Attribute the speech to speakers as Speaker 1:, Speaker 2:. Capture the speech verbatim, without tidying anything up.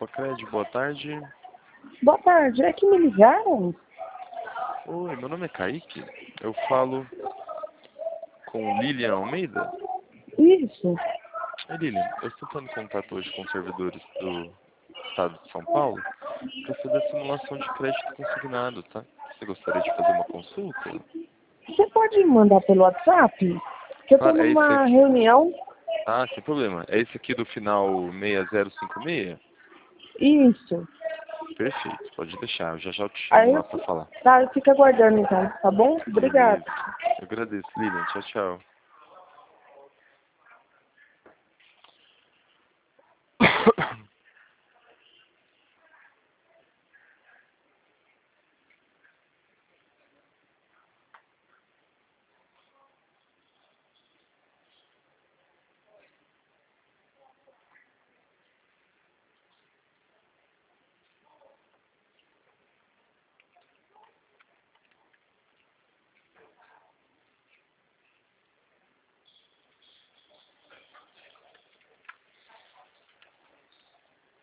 Speaker 1: Sicredi, boa tarde.
Speaker 2: Boa tarde, é que me ligaram?
Speaker 1: Oi, meu nome é Kaique. Eu falo com Lilian Almeida.
Speaker 2: Isso.
Speaker 1: Oi, Lilian, eu estou entrando em contato hoje com os servidores do estado de São Paulo para fazer a simulação de crédito consignado, tá? Você gostaria de fazer uma consulta?
Speaker 2: Você pode me mandar pelo WhatsApp? Que eu tô
Speaker 1: Claro, é esse
Speaker 2: numa
Speaker 1: aqui.
Speaker 2: reunião.
Speaker 1: Ah, sem problema. É esse aqui do final seis zero cinco seis?
Speaker 2: Isso.
Speaker 1: Perfeito, pode deixar. Eu já já te
Speaker 2: Aí
Speaker 1: chamo
Speaker 2: eu,
Speaker 1: lá para falar.
Speaker 2: tá, fica aguardando então, tá bom? Obrigada.
Speaker 1: Beleza. Eu agradeço, Lilian. Tchau, tchau.